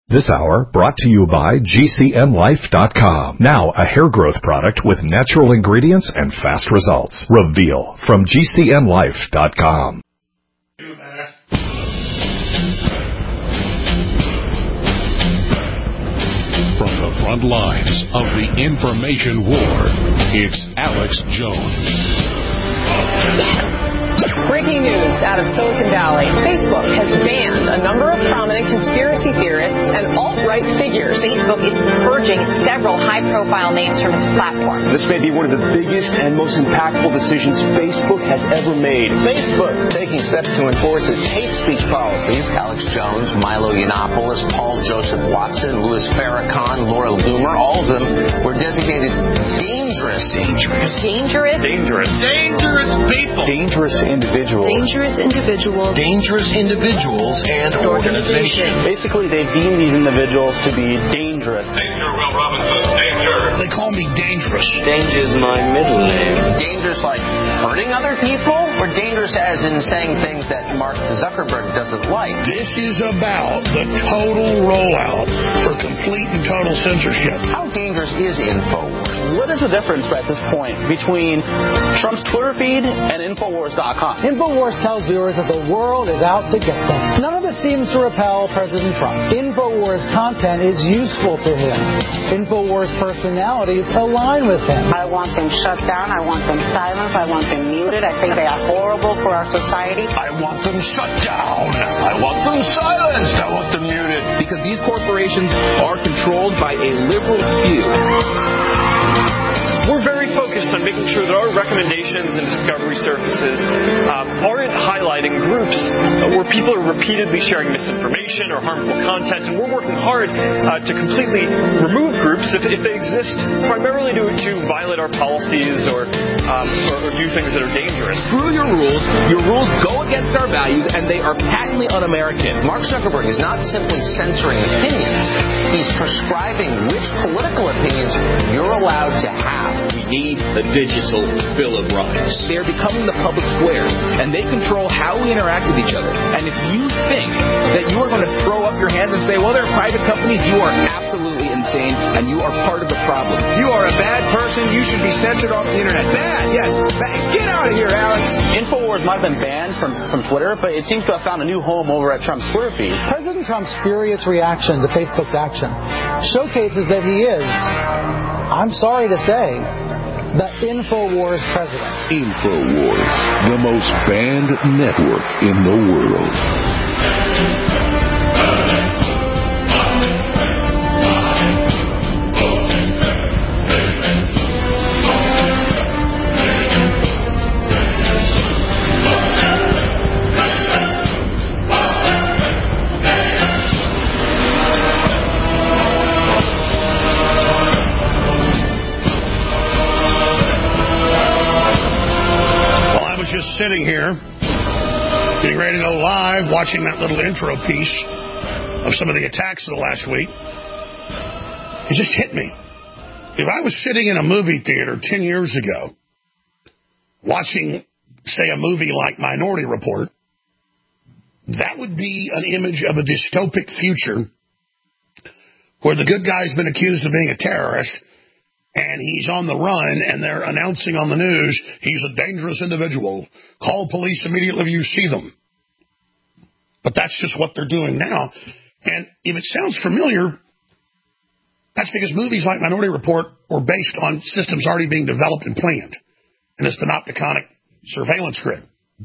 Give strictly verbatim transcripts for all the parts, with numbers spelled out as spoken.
This hour brought to you by G C N Life dot com. Now a hair growth product with natural ingredients and fast results. Reveal from G C N Life dot com. From the front lines of the information war, it's Alex Jones. Breaking news out of Silicon Valley. Facebook has banned a number of prominent conspiracy theorists and alt-right figures. Facebook is purging several high-profile names from its platform. This may be one of the biggest and most impactful decisions Facebook has ever made. Facebook taking steps to enforce its hate speech policies. Alex Jones, Milo Yiannopoulos, Paul Joseph Watson, Louis Farrakhan, Laura Loomer, all of them were designated dangerous. Dangerous. Dangerous. Dangerous. Dangerous people. Dangerous individuals. Dangerous individuals. Dangerous individuals and organizations. Basically, they deem these individuals to be dangerous. Danger, Will Robinson. Danger. They call me dangerous. Danger's my middle name. Dangerous like hurting other people, or dangerous as in saying things that Mark Zuckerberg doesn't like? This is about the total rollout for complete and total censorship. How dangerous is InfoWars? What is the difference at this point between Trump's Twitter feed and Infowars dot com? Infowars tells viewers that the world is out to get them. None of it seems to repel President Trump. Infowars content is useful to him. Infowars personalities align with him. I want them shut down. I want them silenced. I want them muted. I think they are horrible for our society. I want them shut down. I want them silenced. I want them muted. Because these corporations are controlled by a liberal few. We're very focused on making sure that our recommendations and discovery surfaces um, aren't highlighting groups where people are repeatedly sharing misinformation or harmful content, and we're working hard uh, to completely remove groups if, if they exist primarily to, to violate our policies or, um, or, or do things that are dangerous. Screw your rules. Your rules go against our values, and they are patently un-American. Mark Zuckerberg is not simply censoring opinions. He's prescribing which political opinions you're allowed to have. We need a digital Bill of Rights. They are becoming the public square, and they control how we interact with each other. And if you think that you are going to throw up your hands and say, well, they're private companies, you are absolutely insane, and you are part of the problem. You are a bad person. You should be censored off the internet. Bad, yes. Bad. Get out of here, Alex. Infowars might have been banned from, from Twitter, but it seems to have found a new home over at Trump's Twitter feed. President Trump's furious reaction to Facebook's action showcases that he is, I'm sorry to say, the InfoWars president. InfoWars, the most banned network in the world. Just sitting here, getting ready to go live, watching that little intro piece of some of the attacks of the last week. It just hit me. If I was sitting in a movie theater ten years ago, watching, say, a movie like Minority Report, that would be an image of a dystopic future where the good guy's been accused of being a terrorist, and he's on the run, and they're announcing on the news, he's a dangerous individual. Call police immediately if you see them. But that's just what they're doing now. And if it sounds familiar, that's because movies like Minority Report were based on systems already being developed and planned in this panopticonic surveillance grid.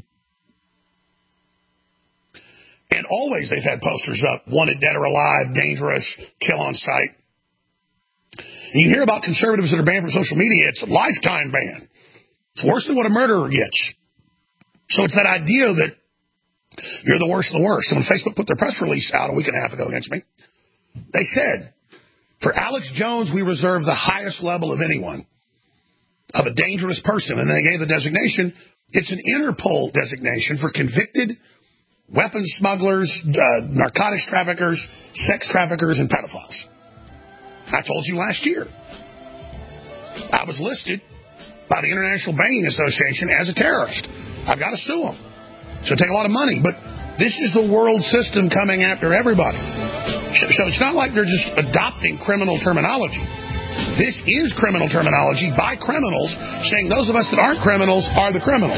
And always they've had posters up, wanted dead or alive, dangerous, kill on sight. And you hear about conservatives that are banned from social media, it's a lifetime ban. It's worse than what a murderer gets. So it's that idea that you're the worst of the worst. And when Facebook put their press release out a week and a half ago against me, they said, for Alex Jones, we reserve the highest level of anyone, of a dangerous person. And they gave the designation. It's an Interpol designation for convicted weapons smugglers, uh, narcotics traffickers, sex traffickers, and pedophiles. I told you last year, I was listed by the International Banking Association as a terrorist. I've got to sue them. So it'll take a lot of money. But this is the world system coming after everybody. So, so it's not like they're just adopting criminal terminology. This is criminal terminology by criminals, saying those of us that aren't criminals are the criminals.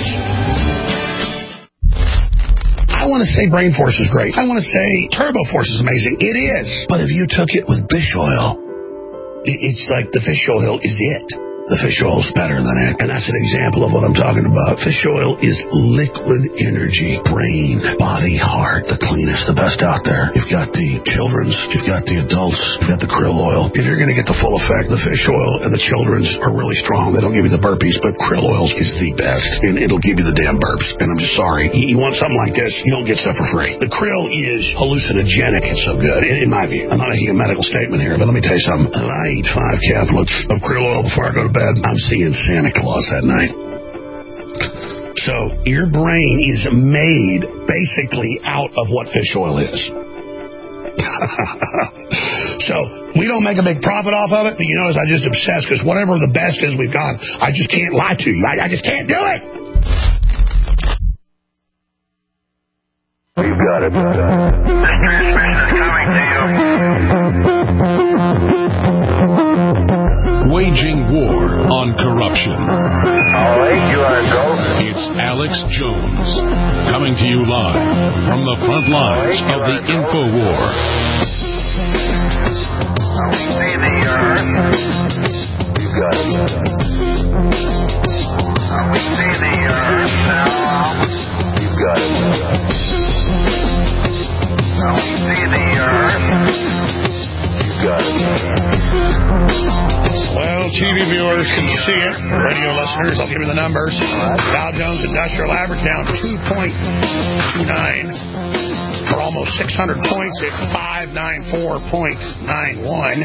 I want to say Brain Force is great. I want to say Turbo Force is amazing. It is. But if you took it with fish oil, it's like the fish oil is it. The fish oil is better than it. And that's an example of what I'm talking about. Fish oil is liquid energy. Brain, body, heart. The cleanest, the best out there. You've got the children's. You've got the adults. You've got the krill oil. If you're going to get the full effect, the fish oil and the children's are really strong. They don't give you the burpees, but krill oil is the best. And it'll give you the damn burps. And I'm just sorry. You want something like this, you don't get stuff for free. The krill is hallucinogenic. It's so good, in, in my view. I'm not making a medical statement here, but let me tell you something. If I eat five caplets of krill oil before I go to bed, I'm seeing Santa Claus that night. So your brain is made basically out of what fish oil is. So we don't make a big profit off of it, but you notice I just obsess because whatever the best is we've got, I just can't lie to you. I, I just can't do it. We've got it. This transmission is coming to you. Waging war on corruption. All right, you are go. It's Alex Jones, coming to you live from the front lines right, of the info war. Now we see the earth. You got it. Now we see the earth. Now you got it. Now we see the earth. You got it. Well, T V viewers can see it. Radio listeners, I'll give you the numbers. Dow Jones Industrial Average down two point two nine for almost six hundred points at five ninety-four point nine one.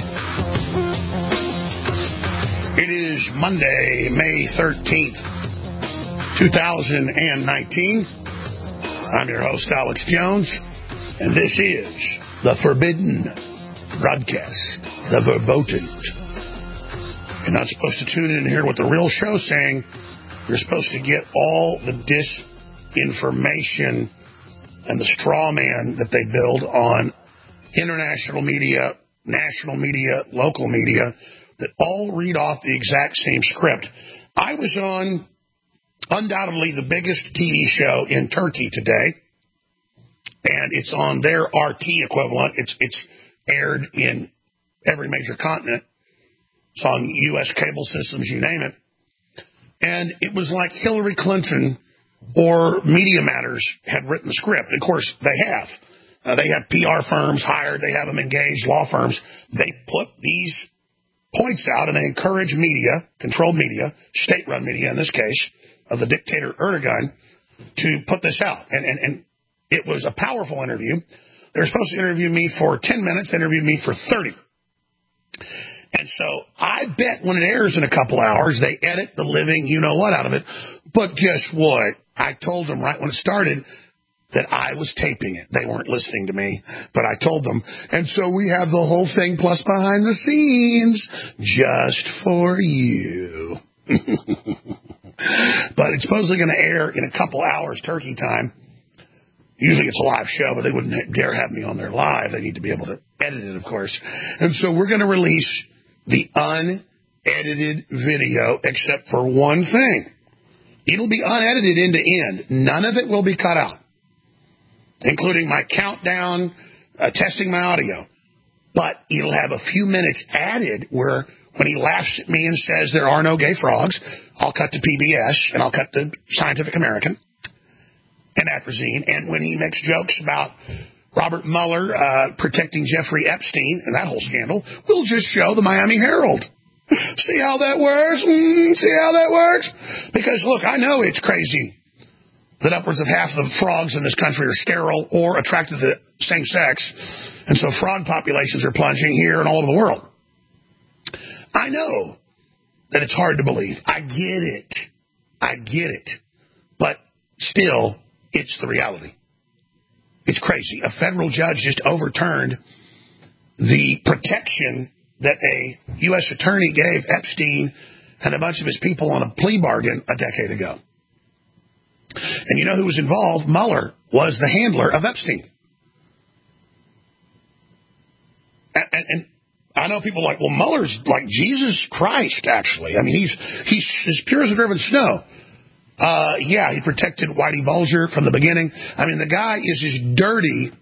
It is Monday, May thirteenth, twenty nineteen. I'm your host, Alex Jones, and this is the Forbidden Broadcast, the Verboten. You're not supposed to tune in and hear what the real show's saying. You're supposed to get all the disinformation and the straw man that they build on international media, national media, local media, that all read off the exact same script. I was on undoubtedly the biggest T V show in Turkey today, and it's on their R T equivalent. It's, it's aired in every major continent. It's on U S cable systems, you name it. And it was like Hillary Clinton or Media Matters had written the script. Of course, they have. Uh, they have P R firms hired. They have them engaged, law firms. They put these points out, and they encourage media, controlled media, state-run media in this case, of the dictator Erdogan, to put this out. And, and, and it was a powerful interview. They were supposed to interview me for ten minutes. They interviewed me for thirty. And so I bet when it airs in a couple hours, they edit the living you-know-what out of it. But guess what? I told them right when it started that I was taping it. They weren't listening to me, but I told them. And so we have the whole thing plus behind the scenes just for you. But it's supposedly going to air in a couple hours Turkey time. Usually it's a live show, but they wouldn't dare have me on there live. They need to be able to edit it, of course. And so we're going to release the unedited video, except for one thing. It'll be unedited end to end. None of it will be cut out, including my countdown, uh, testing my audio. But it'll have a few minutes added where when he laughs at me and says there are no gay frogs, I'll cut to P B S and I'll cut to Scientific American and Atrazine. And when he makes jokes about Robert Mueller uh, protecting Jeffrey Epstein and that whole scandal, we'll just show the Miami Herald. See how that works? Mm, see how that works? Because, look, I know it's crazy that upwards of half of the frogs in this country are sterile or attracted to the same sex, and so frog populations are plunging here and all over the world. I know that it's hard to believe. I get it. I get it. But still, it's the reality. It's crazy. A federal judge just overturned the protection that a U S attorney gave Epstein and a bunch of his people on a plea bargain a decade ago. And you know who was involved? Mueller was the handler of Epstein. And, and I know people are like, well, Mueller's like Jesus Christ, actually. I mean, he's he's as pure as a driven snow. Uh, yeah, he protected Whitey Bulger from the beginning. I mean, the guy is as dirty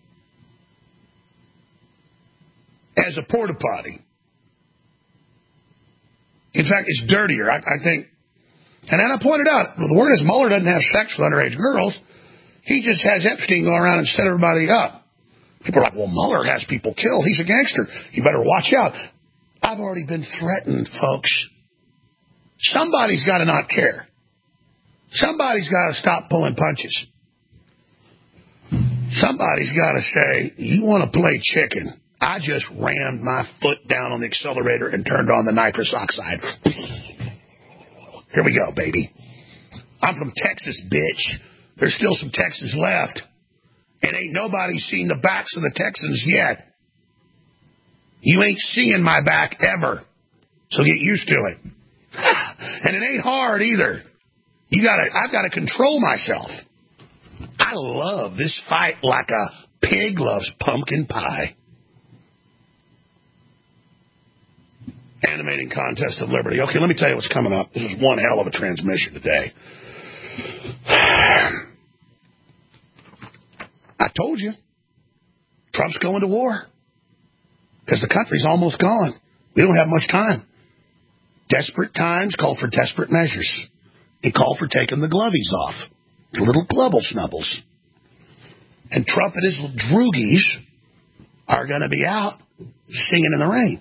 as a porta potty. In fact, it's dirtier, I, I think. And then I pointed out, well, the word is Mueller doesn't have sex with underage girls. He just has Epstein go around and set everybody up. People are like, well, Mueller has people killed. He's a gangster. You better watch out. I've already been threatened, folks. Somebody's got to not care. Somebody's got to stop pulling punches. Somebody's got to say, you want to play chicken. I just rammed my foot down on the accelerator and turned on the nitrous oxide. Here we go, baby. I'm from Texas, bitch. There's still some Texans left. And ain't nobody seen the backs of the Texans yet. You ain't seeing my back ever. So get used to it. And it ain't hard either. You gotta, I've got to control myself. I love this fight like a pig loves pumpkin pie. Animating Contest of Liberty. Okay, let me tell you what's coming up. This is one hell of a transmission today. I told you. Trump's going to war. Because the country's almost gone. We don't have much time. Desperate times call for desperate measures. It called for taking the glovies off. The little glubble snubbles. And Trump and his little droogies are going to be out singing in the rain.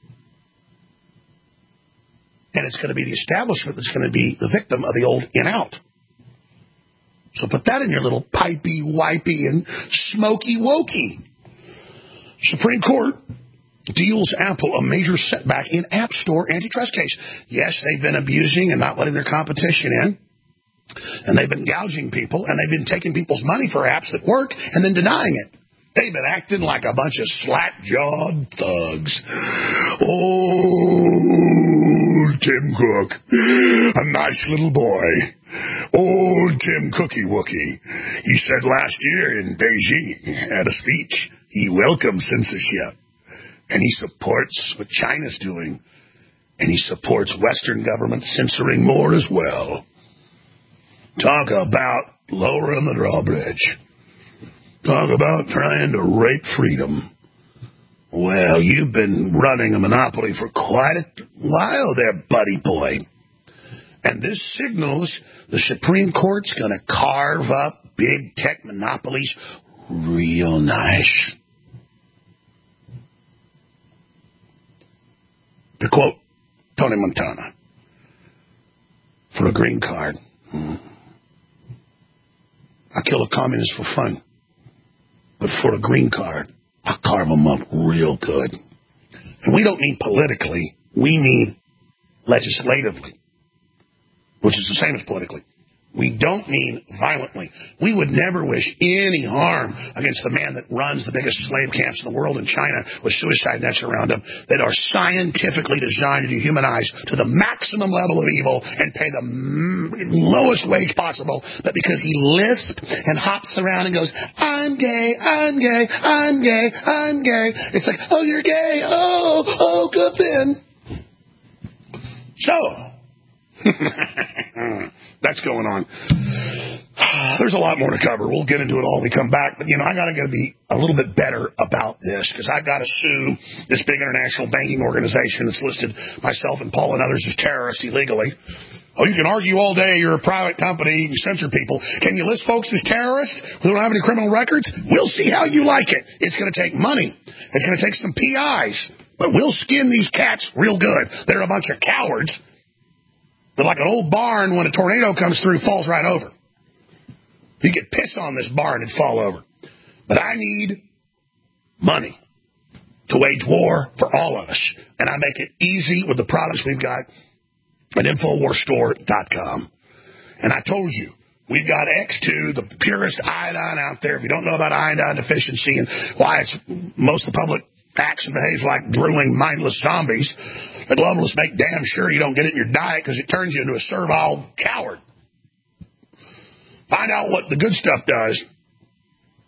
And it's going to be the establishment that's going to be the victim of the old in-out. So put that in your little pipey, wipey, and smoky wokey. Supreme Court deals Apple a major setback in App Store antitrust case. Yes, they've been abusing and not letting their competition in. And they've been gouging people, and they've been taking people's money for apps that work and then denying it. They've been acting like a bunch of slack-jawed thugs. Oh, Tim Cook, a nice little boy. Oh, Tim Cookie Wookie. He said last year in Beijing at a speech, he welcomes censorship. And he supports what China's doing. And he supports Western governments censoring more as well. Talk about lowering the drawbridge. Talk about trying to rape freedom. Well, you've been running a monopoly for quite a while there, buddy boy. And this signals the Supreme Court's going to carve up big tech monopolies real nice. To quote Tony Montana, for a green card, I kill a communist for fun. But for a green card, I'll carve them up real good. And we don't mean politically. We mean legislatively, which is the same as politically. We don't mean violently. We would never wish any harm against the man that runs the biggest slave camps in the world in China with suicide nets around him that are scientifically designed to dehumanize to the maximum level of evil and pay the m- lowest wage possible. But because he lisps and hops around and goes, I'm gay, I'm gay, I'm gay, I'm gay. It's like, oh, you're gay. Oh, oh, good then. So, that's going on. There's a lot more to cover. We'll get into it all when we come back. But, you know, I got to be a little bit better about this because I've got to sue this big international banking organization that's listed myself and Paul and others as terrorists illegally. Oh, you can argue all day you're a private company, you can censor people. Can you list folks as terrorists who don't have any criminal records? We'll see how you like it. It's going to take money. It's going to take some P Is. But we'll skin these cats real good. They're a bunch of cowards. They're like an old barn when a tornado comes through, falls right over. You get piss on this barn, it'd fall over. But I need money to wage war for all of us. And I make it easy with the products we've got at Infowars Store dot com. And I told you, we've got X two, the purest iodine out there. If you don't know about iodine deficiency and why it's most of the public acts and behaves like drooling, mindless zombies, the globalists make damn sure you don't get it in your diet because it turns you into a servile coward. Find out what the good stuff does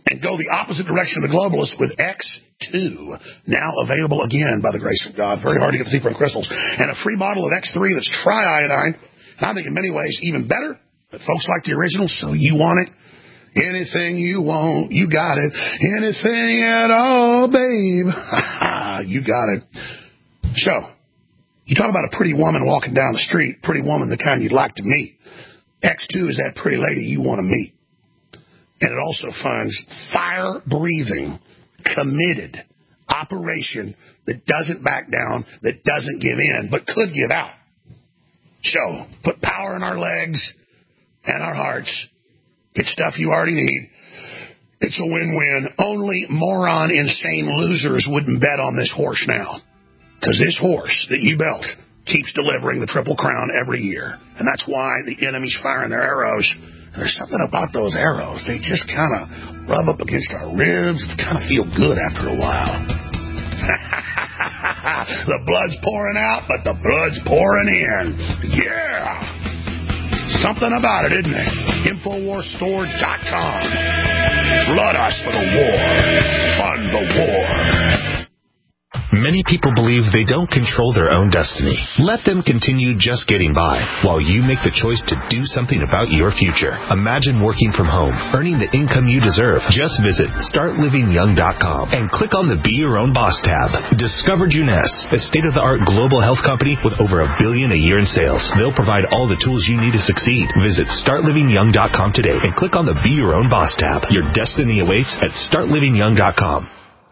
and go the opposite direction of the globalists with X two, now available again by the grace of God. Very hard to get the deeper in crystals. And a free bottle of X three that's triiodine. And I think in many ways even better. But folks like the original, so you want it. Anything you want, you got it. Anything at all, babe. You got it. So, you talk about a pretty woman walking down the street, pretty woman, the kind you'd like to meet. X two is that pretty lady you want to meet. And it also finds fire-breathing, committed operation that doesn't back down, that doesn't give in, but could give out. So, put power in our legs and our hearts. Get stuff you already need. It's a win-win. Only moron, insane losers wouldn't bet on this horse now. Because this horse that you built keeps delivering the Triple Crown every year. And that's why the enemy's firing their arrows. And there's something about those arrows. They just kind of rub up against our ribs. They kind of feel good after a while. The blood's pouring out, but the blood's pouring in. Yeah! Something about it, isn't it? Infowars Store dot com. Flood us for the war. Fund the war. Many people believe they don't control their own destiny. Let them continue just getting by while you make the choice to do something about your future. Imagine working from home, earning the income you deserve. Just visit start living young dot com and click on the Be Your Own Boss tab. Discover Juness, a state-of-the-art global health company with over a billion a year in sales. They'll provide all the tools you need to succeed. Visit start living young dot com today and click on the Be Your Own Boss tab. Your destiny awaits at start living young dot com.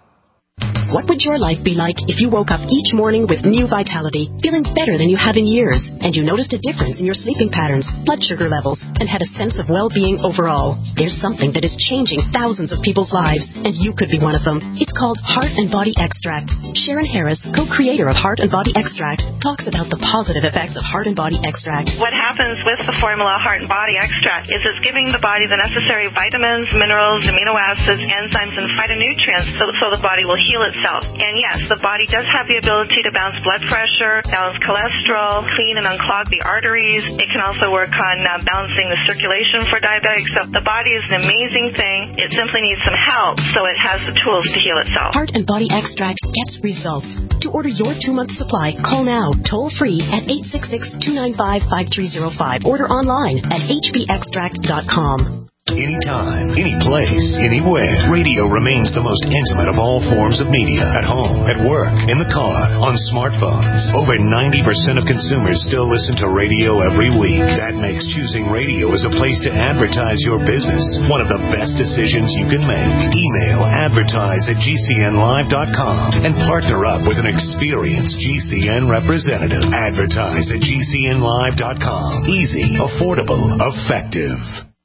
What would your life be like if you woke up each morning with new vitality, feeling better than you have in years, and you noticed a difference in your sleeping patterns, blood sugar levels, and had a sense of well-being overall? There's something that is changing thousands of people's lives, and you could be one of them. It's called Heart and Body Extract. Sharon Harris, co-creator of Heart and Body Extract, talks about the positive effects of Heart and Body Extract. What happens with the formula Heart and Body Extract is it's giving the body the necessary vitamins, minerals, amino acids, enzymes, and phytonutrients so, so the body will heal itself. And yes, the body does have the ability to balance blood pressure, balance cholesterol, clean and unclog the arteries. It can also work on uh, balancing the circulation for diabetics. So the body is an amazing thing. It simply needs some help so it has the tools to heal itself. Heart and Body Extract gets results. To order your two-month supply, call now, toll-free at eight six six, two nine five, five three zero five. Order online at h b extract dot com. Anytime, any place, anywhere. Radio remains the most intimate of all forms of media. At home, at work, in the car, on smartphones. Over ninety percent of consumers still listen to radio every week. That makes choosing radio as a place to advertise your business one of the best decisions you can make. Email advertise at g c n live dot com and partner up with an experienced G C N representative. Advertise at g c n live dot com. Easy, affordable, effective.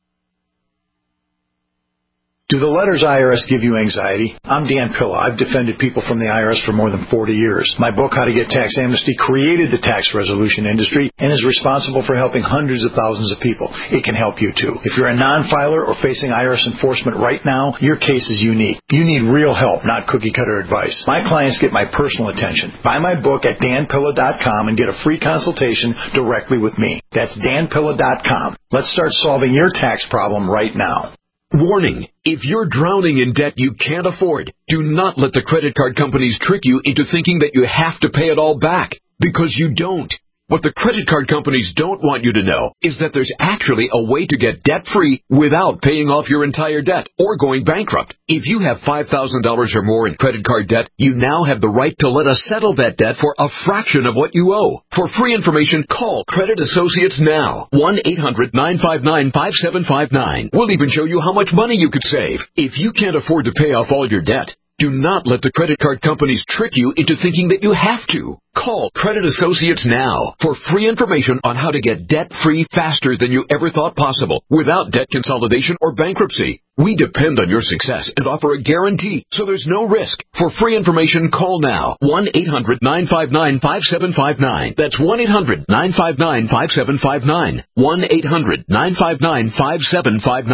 Do the letters I R S give you anxiety? I'm Dan Pilla. I've defended people from the I R S for more than forty years. My book, How to Get Tax Amnesty, created the tax resolution industry and is responsible for helping hundreds of thousands of people. It can help you, too. If you're a non-filer or facing I R S enforcement right now, your case is unique. You need real help, not cookie-cutter advice. My clients get my personal attention. Buy my book at dan pilla dot com and get a free consultation directly with me. That's dan pilla dot com. Let's start solving your tax problem right now. Warning, if you're drowning in debt you can't afford, do not let the credit card companies trick you into thinking that you have to pay it all back, because you don't. What the credit card companies don't want you to know is that there's actually a way to get debt-free without paying off your entire debt or going bankrupt. If you have five thousand dollars or more in credit card debt, you now have the right to let us settle that debt for a fraction of what you owe. For free information, call Credit Associates now. one eight hundred, nine five nine, five seven five nine. We'll even show you how much money you could save. If you can't afford to pay off all your debt, do not let the credit card companies trick you into thinking that you have to. Call Credit Associates now for free information on how to get debt-free faster than you ever thought possible without debt consolidation or bankruptcy. We depend on your success and offer a guarantee, so there's no risk. For free information, call now. one eight hundred, nine five nine, five seven five nine. That's one eight hundred, nine five nine, five seven five nine. one eight hundred, nine five nine, five seven five nine.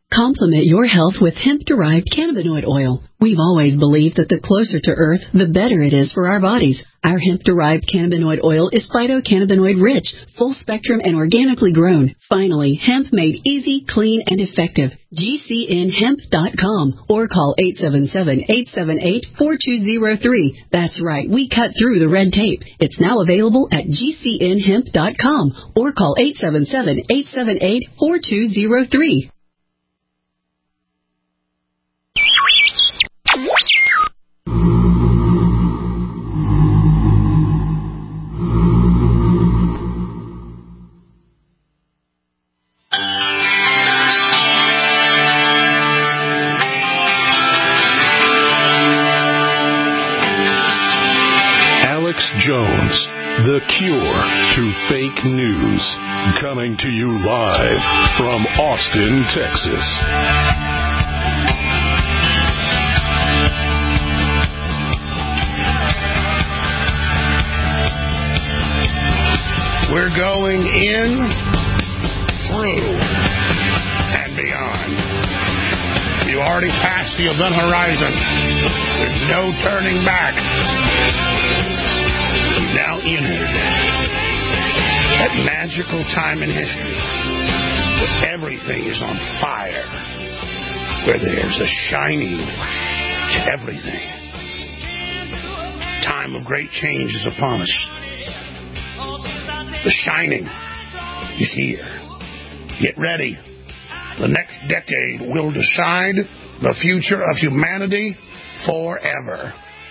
Complement your health with hemp-derived cannabinoid oil. We've always believed that the closer to Earth, the better it is for our bodies. Our hemp-derived cannabinoid oil is phytocannabinoid rich, full spectrum, and organically grown. Finally, hemp made easy, clean, and effective. G C N hemp dot com or call eight seven seven, eight seven eight, four two zero three. That's right, we cut through the red tape. It's now available at G C N hemp dot com or call eight seven seven, eight seven eight, four two zero three. Alex Jones, the cure to fake news, coming to you live from Austin, Texas. We're going in, through, and beyond. You already passed the event horizon. There's no turning back. You've now entered that magical time in history where everything is on fire, where there's a shining to everything. Time of great change is upon us. The shining is here. Get ready. The next decade will decide the future of humanity forever.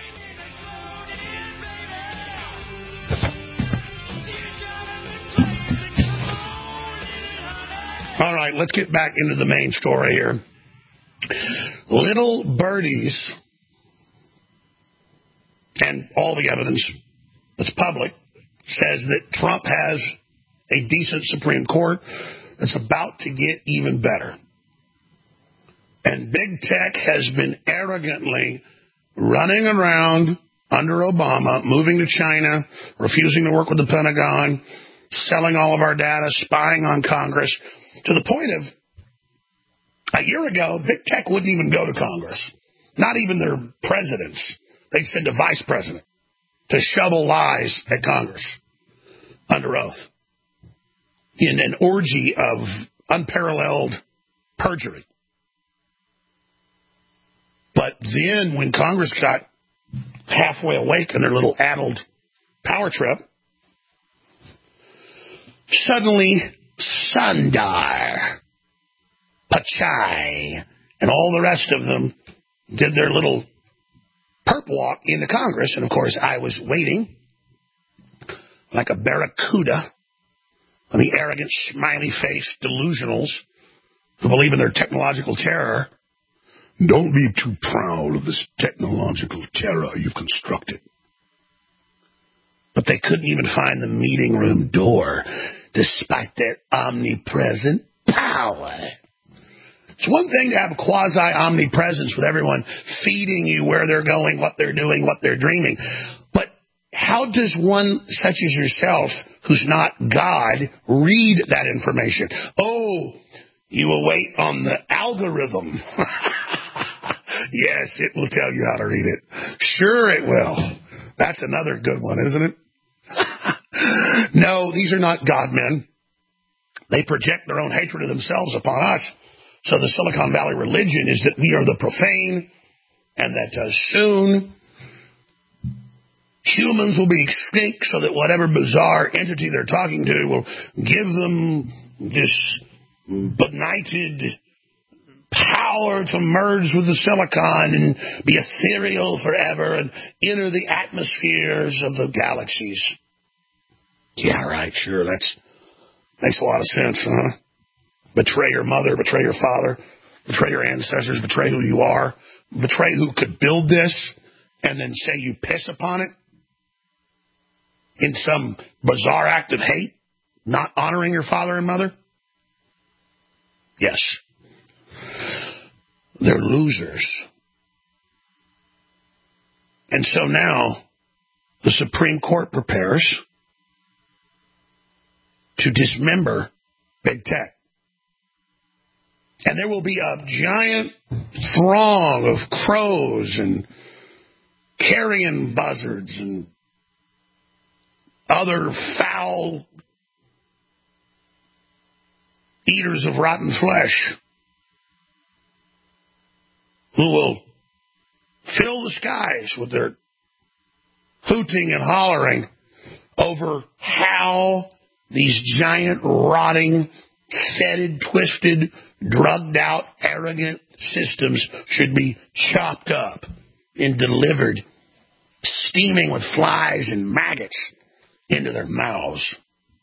All right, let's get back into the main story here. Little birdies, and all the evidence that's public, says that Trump has a decent Supreme Court that's about to get even better. And big tech has been arrogantly running around under Obama, moving to China, refusing to work with the Pentagon, selling all of our data, spying on Congress, to the point of a year ago, big tech wouldn't even go to Congress. Not even their presidents. They'd send a vice president to shovel lies at Congress under oath in an orgy of unparalleled perjury. But then when Congress got halfway awake in their little addled power trip, suddenly Sundar Pichai and all the rest of them did their little perp walk into Congress. And, of course, I was waiting like a barracuda on the arrogant, smiley-faced delusionals who believe in their technological terror. Don't be too proud of this technological terror you've constructed. But they couldn't even find the meeting room door, despite their omnipresent power. It's one thing to have quasi-omnipresence with everyone feeding you where they're going, what they're doing, what they're dreaming. But how does one such as yourself, who's not God, read that information? Oh, you will wait on the algorithm. Yes, it will tell you how to read it. Sure it will. That's another good one, isn't it? No, these are not God men. They project their own hatred of themselves upon us. So the Silicon Valley religion is that we are the profane, and that uh, soon humans will be extinct so that whatever bizarre entity they're talking to will give them this benighted power to merge with the silicon and be ethereal forever and enter the atmospheres of the galaxies. Yeah, right, sure, that's makes a lot of sense, huh? Betray your mother, betray your father, betray your ancestors, betray who you are, betray who could build this, and then say you piss upon it in some bizarre act of hate, not honoring your father and mother? Yes. They're losers. And so now the Supreme Court prepares to dismember big tech. And there will be a giant throng of crows and carrion buzzards and other foul eaters of rotten flesh who will fill the skies with their hooting and hollering over how these giant, rotting, fetid, twisted, drugged out, arrogant systems should be chopped up and delivered, steaming with flies and maggots into their mouths.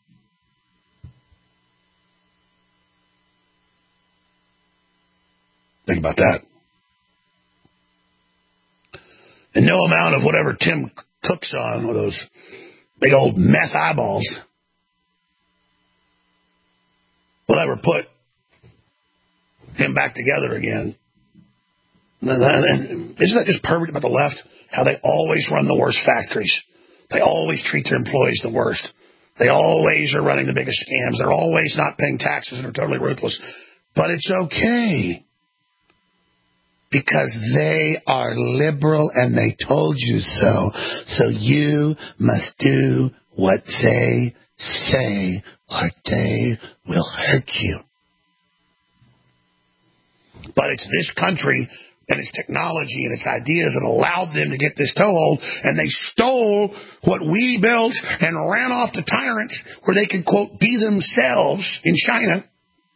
Think about that. And no amount of whatever Tim Cook's on with those big old meth eyeballs will ever put him back together again. Isn't that just perfect about the left? How they always run the worst factories. They always treat their employees the worst. They always are running the biggest scams. They're always not paying taxes and are totally ruthless. But it's okay. Because they are liberal and they told you so. So you must do what they say or they will hurt you. But it's this country and its technology and its ideas that allowed them to get this toehold, and they stole what we built and ran off to tyrants where they could, quote, be themselves in China.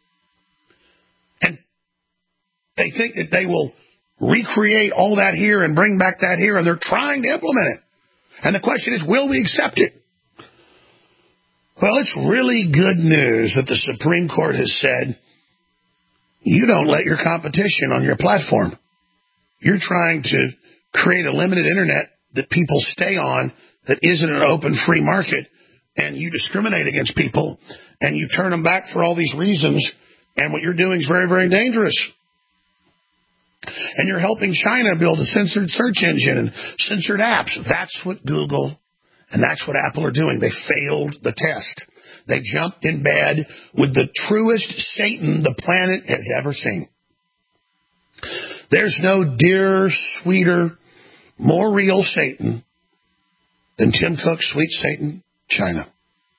And they think that they will recreate all that here and bring back that here, and they're trying to implement it. And the question is, will we accept it? Well, it's really good news that the Supreme Court has said, you don't let your competition on your platform. You're trying to create a limited internet that people stay on that isn't an open, free market, and you discriminate against people, and you turn them back for all these reasons, and what you're doing is very, very dangerous. And you're helping China build a censored search engine and censored apps. That's what Google and that's what Apple are doing. They failed the test. They jumped in bed with the truest Satan the planet has ever seen. There's no dearer, sweeter, more real Satan than Tim Cook's sweet Satan, China.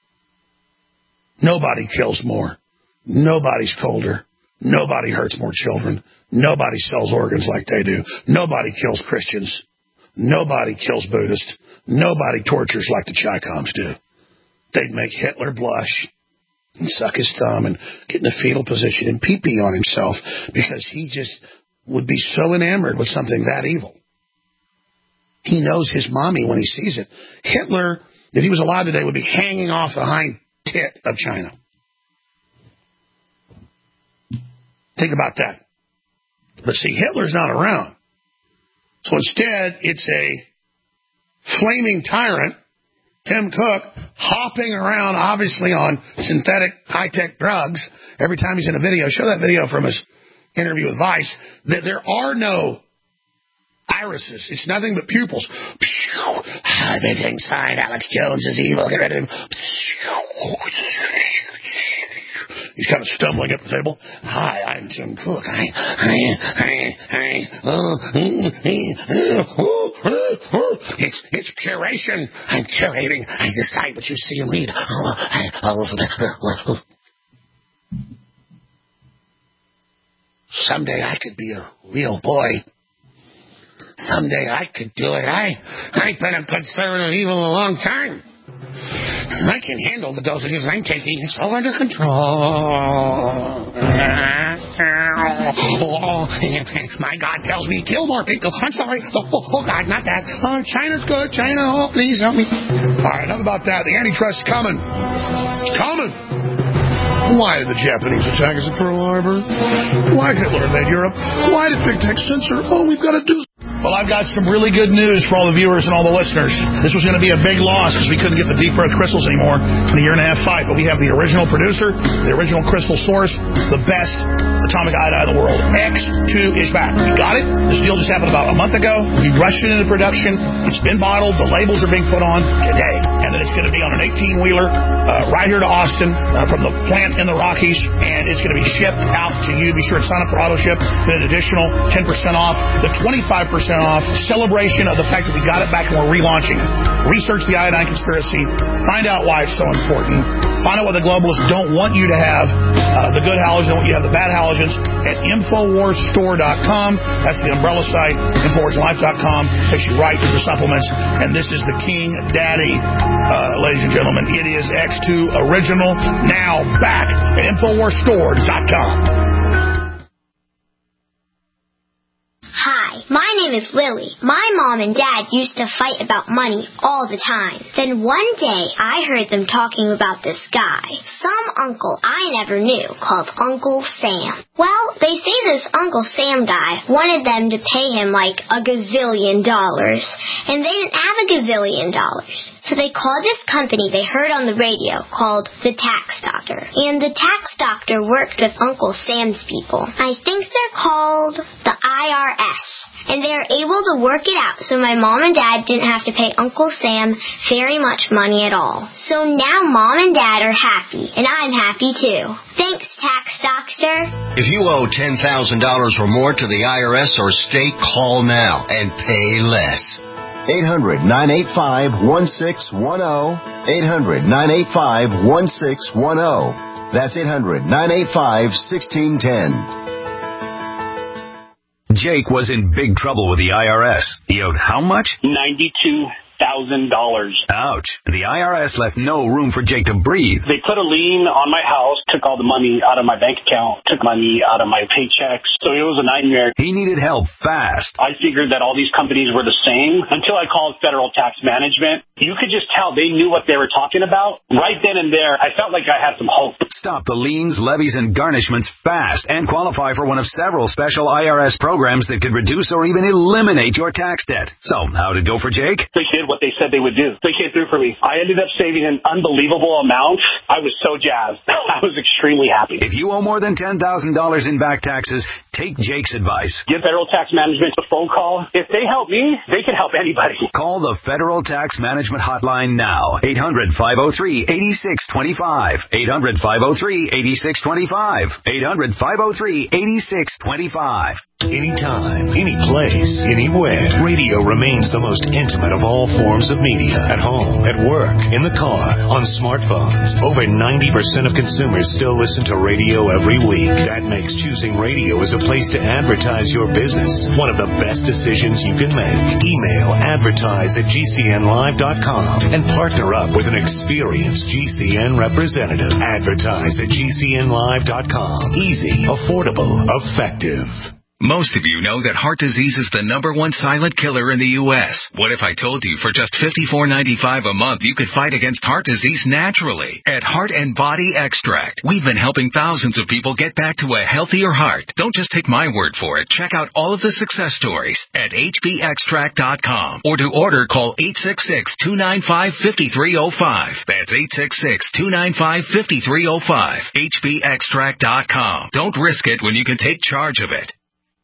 Nobody kills more. Nobody's colder. Nobody hurts more children. Nobody sells organs like they do. Nobody kills Christians. Nobody kills Buddhists. Nobody tortures like the Chi-Coms do. They'd make Hitler blush and suck his thumb and get in the fetal position and pee-pee on himself because he just would be so enamored with something that evil. He knows his mommy when he sees it. Hitler, if he was alive today, would be hanging off the hind tit of China. Think about that. But see, Hitler's not around. So instead, it's a flaming tyrant, Tim Cook, hopping around, obviously on synthetic high-tech drugs every time he's in a video. Show that video from his interview with Vice. That there are no irises. It's nothing but pupils. Everything's fine. Alex Jones is evil. Get rid of him. He's kind of stumbling up the table. Hi, I'm Tim Cook. I, I, I, I, oh, it's, it's curation. I'm curating. I decide what you see and read. Someday I could be a real boy. Someday I could do it. I, I've been a conservative evil a long time. I can handle the dosages I'm taking. It's all under control. My God tells me kill more people. I'm sorry. Oh, oh, oh God, not that. Oh, China's good. China, oh, please help me. All right, enough about that. The antitrust's coming. It's coming. Why did the Japanese attack us at Pearl Harbor? Why did Hitler invade Europe? Why did Big Tech censor? Oh, we've got to do... Well, I've got some really good news for all the viewers and all the listeners. This was going to be a big loss because we couldn't get the deep earth crystals anymore in a year and a half fight. But we have the original producer, the original crystal source, the best atomic iodine in the world. X two is back. We got it. This deal just happened about a month ago. We rushed it into production. It's been bottled. The labels are being put on today. and that it's going to be on an eighteen-wheeler uh, right here to Austin uh, from the plant in the Rockies, and it's going to be shipped out to you. Be sure to sign up for AutoShip. Then an additional ten percent off, the twenty-five percent off celebration of the fact that we got it back and we're relaunching it. Research the iodine conspiracy. Find out why it's so important. Find out what the globalists don't want you to have, uh, the good halogens, don't want you to have the bad halogens, at Infowars Store dot com. That's the umbrella site. Infowars Life dot com takes you right to the supplements. And this is the King Daddy, uh, ladies and gentlemen. It is X two Original, now back at Infowars Store dot com. Hi, my name is Lily. My mom and dad used to fight about money all the time. Then one day, I heard them talking about this guy, some uncle I never knew, called Uncle Sam. Well, they say this Uncle Sam guy wanted them to pay him like a gazillion dollars, and they didn't have a gazillion dollars. So they called this company they heard on the radio called the Tax Doctor. And the Tax Doctor worked with Uncle Sam's people. I think they're called the I R S. And they are able to work it out so my mom and dad didn't have to pay Uncle Sam very much money at all. So now mom and dad are happy, and I'm happy too. Thanks, Tax Doctor. If you owe ten thousand dollars or more to the I R S or state, call now and pay less. eight hundred, nine eight five, one six one zero. eight hundred, nine eight five, one six one zero. That's eight hundred, nine eight five, one six one zero. Jake was in big trouble with the I R S. He owed how much? ninety-two thousand dollars. Ouch. The I R S left no room for Jake to breathe. They put a lien on my house, took all the money out of my bank account, took money out of my paychecks. So it was a nightmare. He needed help fast. I figured that all these companies were the same until I called Federal Tax Management. You could just tell they knew what they were talking about. Right then and there, I felt like I had some hope. Stop the liens, levies, and garnishments fast and qualify for one of several special I R S programs that could reduce or even eliminate your tax debt. So, how'd it go for Jake? They did what they said they would do. They came through for me. I ended up saving an unbelievable amount. I was so jazzed. I was extremely happy. If you owe more than ten thousand dollars in back taxes, take Jake's advice. Give Federal Tax Management a phone call. If they help me, they can help anybody. Call the Federal Tax Management Hotline now. eight hundred, five oh three, eight six two five. eight hundred, five oh three, eight six two five. eight hundred, five oh three, eight six two five. Anytime, any place, anywhere, radio remains the most intimate of all forms of media. At home, at work, in the car, on smartphones. Over ninety percent of consumers still listen to radio every week. That makes choosing radio as a place to advertise your business one of the best decisions you can make. Email advertise at G C N live dot com and partner up with an experienced G C N representative. Advertise at G C N live dot com. Easy, affordable, effective. Most of you know that heart disease is the number one silent killer in the U S What if I told you for just fifty-four ninety-five a month you could fight against heart disease naturally? At Heart and Body Extract, we've been helping thousands of people get back to a healthier heart. Don't just take my word for it. Check out all of the success stories at H B extract dot com. Or to order, call eight six six, two nine five, five three zero five. That's eight six six, two nine five, five three zero five. H B extract dot com. Don't risk it when you can take charge of it.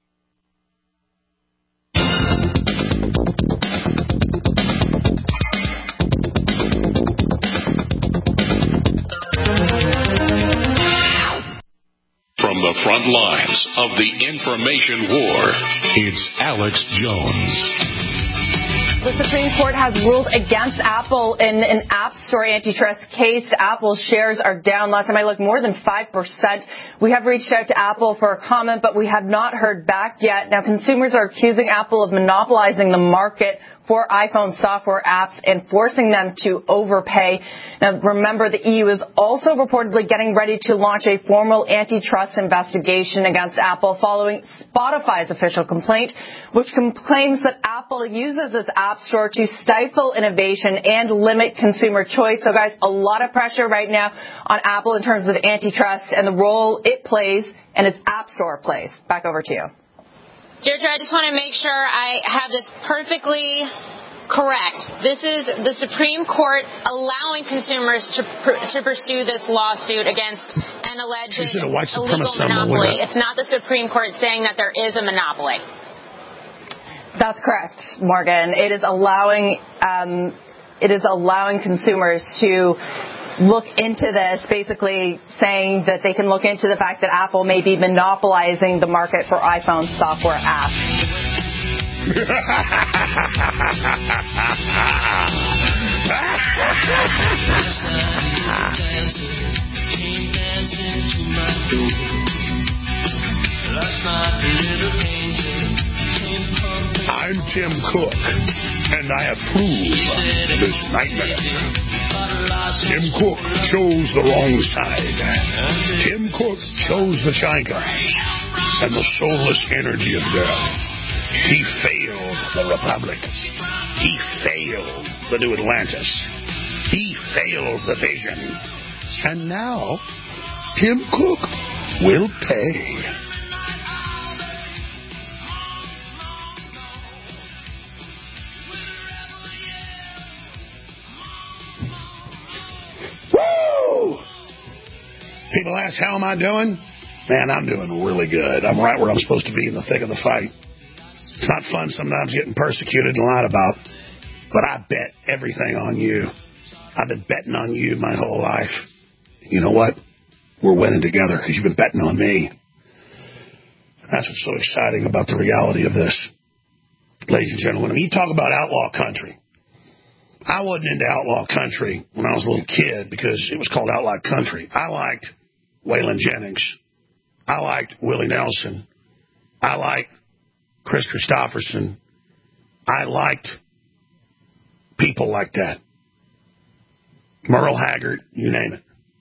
From the front lines of the information war, it's Alex Jones. The Supreme Court has ruled against Apple in an App Store antitrust case. Apple's shares are down. Last time I looked, more than five percent. We have reached out to Apple for a comment, but we have not heard back yet. Now, consumers are accusing Apple of monopolizing the market for iPhone software apps and forcing them to overpay. Now, remember, the E U is also reportedly getting ready to launch a formal antitrust investigation against Apple following Spotify's official complaint, which claims that Apple uses its App Store to stifle innovation and limit consumer choice. So, guys, a lot of pressure right now on Apple in terms of antitrust and the role it plays and its App Store plays. Back over to you. Deirdre, I just want to make sure I have this perfectly correct. This is the Supreme Court allowing consumers to pr- to pursue this lawsuit against an alleged illegal monopoly. It's not the Supreme Court saying that there is a monopoly. That's correct, Morgan. It is allowing um, it is allowing consumers to look into this, basically saying that they can look into the fact that Apple may be monopolizing the market for iPhone software apps. I'm Tim Cook, and I approve this nightmare. Tim Cook chose the wrong side. Tim Cook chose the Chi-Guys and the soulless energy of death. He failed the Republic. He failed the New Atlantis. He failed the vision. And now, Tim Cook will pay. Woo! People ask, how am I doing? Man, I'm doing really good. I'm right where I'm supposed to be in the thick of the fight. It's not fun sometimes getting persecuted and lied about, but I bet everything on you. I've been betting on you my whole life. You know what? We're winning together because you've been betting on me. And that's what's so exciting about the reality of this. Ladies and gentlemen, when you talk about outlaw country, I wasn't into outlaw country when I was a little kid because it was called outlaw country. I liked Waylon Jennings. I liked Willie Nelson. I liked Chris Christopherson. I liked people like that. Merle Haggard, you name it.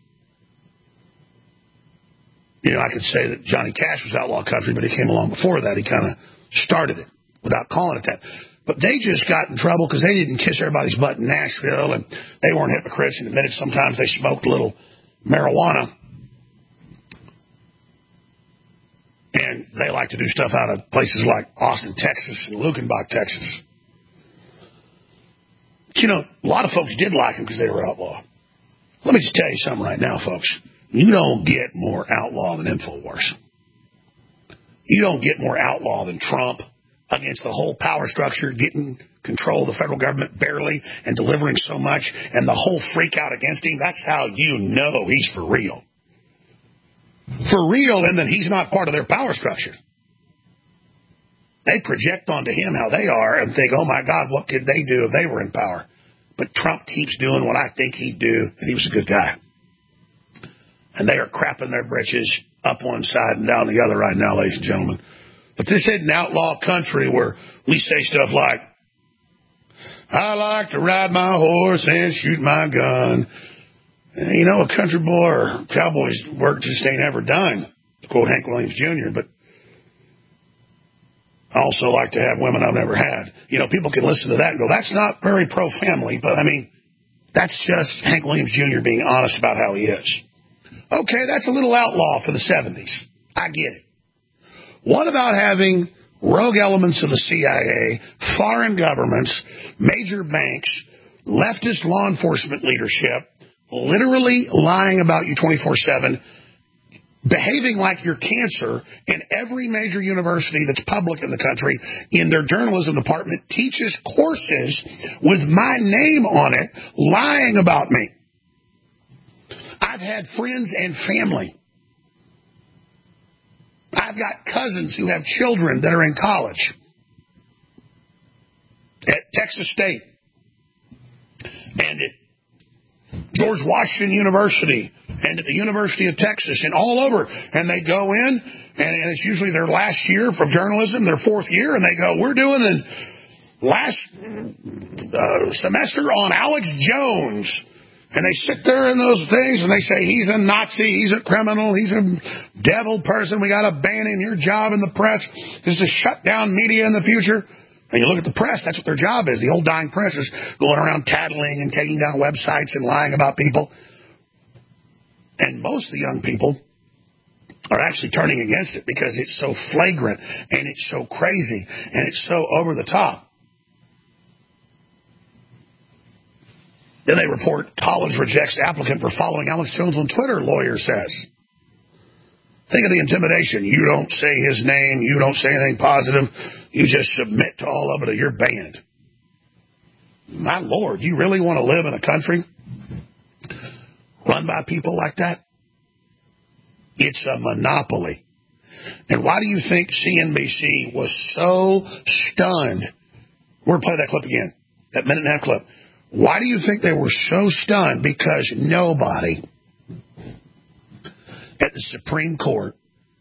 You know, I could say that Johnny Cash was outlaw country, but he came along before that. He kind of started it without calling it that. But they just got in trouble because they didn't kiss everybody's butt in Nashville, and they weren't hypocrites and admitted sometimes they smoked a little marijuana. And they like to do stuff out of places like Austin, Texas, and Lukenbach, Texas. But, you know, a lot of folks did like them because they were outlaw. Let me just tell you something right now, folks. You don't get more outlaw than InfoWars. You don't get more outlaw than Trump against the whole power structure, getting control of the federal government barely and delivering so much, and the whole freak out against him. That's how you know he's for real. For real, and that he's not part of their power structure. They project onto him how they are and think, oh my God, what could they do if they were in power? But Trump keeps doing what I think he'd do, and he was a good guy. And they are crapping their britches up one side and down the other right now, ladies and gentlemen. But this isn't an outlaw country where we say stuff like, I like to ride my horse and shoot my gun. And, you know, a country boy or cowboy's work just ain't ever done, to quote Hank Williams Junior But I also like to have women I've never had. You know, people can listen to that and go, that's not very pro-family. But, I mean, that's just Hank Williams Junior being honest about how he is. Okay, that's a little outlaw for the seventies. I get it. What about having rogue elements of the C I A, foreign governments, major banks, leftist law enforcement leadership, literally lying about you twenty-four seven, behaving like you're cancer, and every major university that's public in the country, in their journalism department, teaches courses with my name on it, lying about me. I've had friends and family. I've got cousins who have children that are in college at Texas State and at George Washington University and at the University of Texas and all over. And they go in, and, and it's usually their last year from journalism, their fourth year, and they go, we're doing the last uh, semester on Alex Jones. And they sit there in those things and they say, he's a Nazi, he's a criminal, he's a devil person. We got to ban him. Your job in the press is to shut down media in the future. And you look at the press, that's what their job is. The old dying press is going around tattling and taking down websites and lying about people. And most of the young people are actually turning against it because it's so flagrant and it's so crazy and it's so over the top. Then they report college rejects applicant for following Alex Jones on Twitter, lawyer says. Think of the intimidation. You don't say his name. You don't say anything positive. You just submit to all of it or you're banned. My Lord, you really want to live in a country run by people like that? It's a monopoly. And why do you think C N B C was so stunned? We're going to play that clip again, that minute and a half clip. Why do you think they were so stunned? Because nobody at the Supreme Court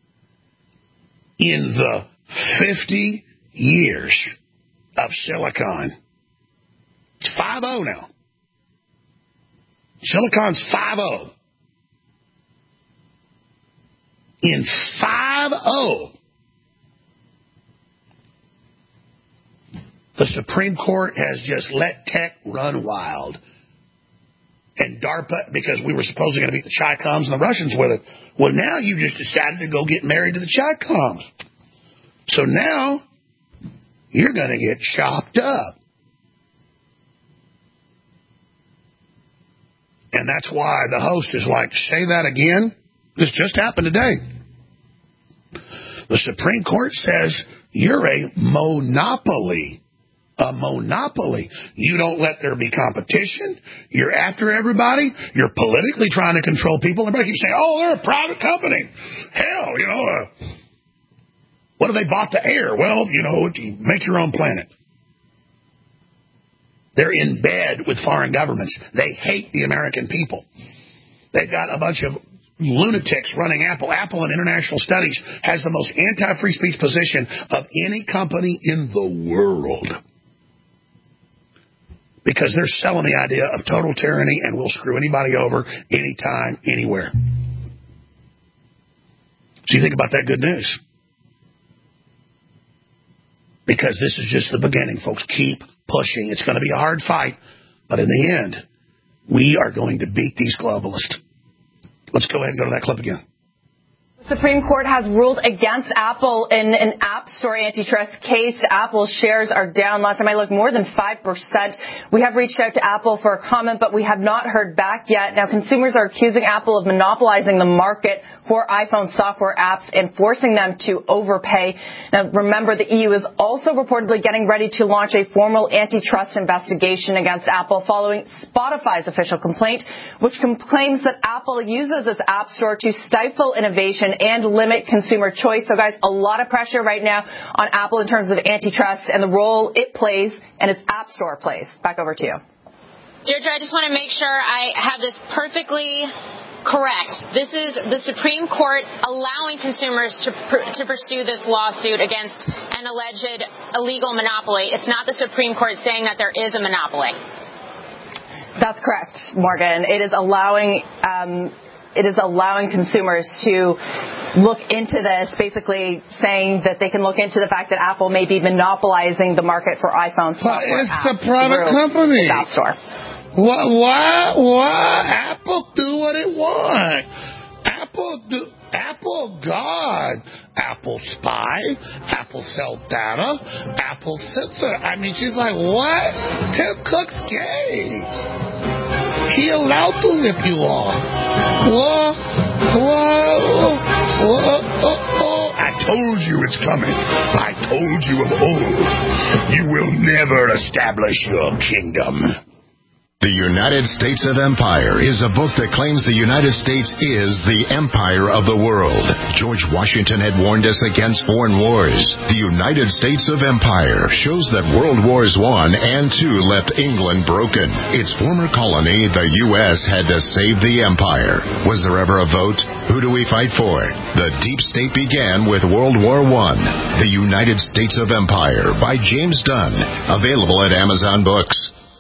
in the fifty years of Silicon, it's five oh now. Silicon's five oh. In five oh, the Supreme Court has just let tech run wild. And DARPA, because we were supposedly going to beat the Chi-Coms and the Russians with it, well, now you just decided to go get married to the Chi-Coms. So now you're going to get chopped up. And that's why the host is like, say that again? This just happened today. The Supreme Court says you're a monopoly. A monopoly. You don't let there be competition. You're after everybody. You're politically trying to control people. Everybody keeps saying, oh, they're a private company. Hell, you know, uh, what have they bought the air? Well, you know, you make your own planet. They're in bed with foreign governments. They hate the American people. They've got a bunch of lunatics running Apple. Apple in international studies has the most anti-free speech position of any company in the world. Because they're selling the idea of total tyranny and we'll screw anybody over anytime, anywhere. So you think about that good news. Because this is just the beginning, folks. Keep pushing. It's going to be a hard fight. But in the end, we are going to beat these globalists. Let's go ahead and go to that clip again. The Supreme Court has ruled against Apple in an App Store antitrust case. Apple shares are down. Last time I looked, more than five percent. We have reached out to Apple for a comment, but we have not heard back yet. Now, consumers are accusing Apple of monopolizing the market for iPhone software apps and forcing them to overpay. Now, remember, the E U is also reportedly getting ready to launch a formal antitrust investigation against Apple following Spotify's official complaint, which claims that Apple uses its App Store to stifle innovation and limit consumer choice. So, guys, a lot of pressure right now on Apple in terms of antitrust and the role it plays and its App Store plays. Back over to you. Deirdre, I just want to make sure I have this perfectly correct. This is the Supreme Court allowing consumers to pr- to pursue this lawsuit against an alleged illegal monopoly. It's not the Supreme Court saying that there is a monopoly. That's correct, Morgan. It is allowing um, it is allowing consumers to look into this, basically saying that they can look into the fact that Apple may be monopolizing the market for iPhone software. But it's apps a private company. App Store. Why, why, why Apple do what it wants? Apple do, Apple God. Apple spy. Apple sell data. Apple censor. I mean, she's like, what? Tim Cook's gay. He allowed to rip you off. What? What? What? Oh, oh. I told you it's coming. I told you of old. You will never establish your kingdom. The United States of Empire is a book that claims the United States is the empire of the world. George Washington had warned us against foreign wars. The United States of Empire shows that World Wars One and Two left England broken. Its former colony, the U S, had to save the empire. Was there ever a vote? Who do we fight for? The deep state began with World War One. The United States of Empire by James Dunn. Available at Amazon Books.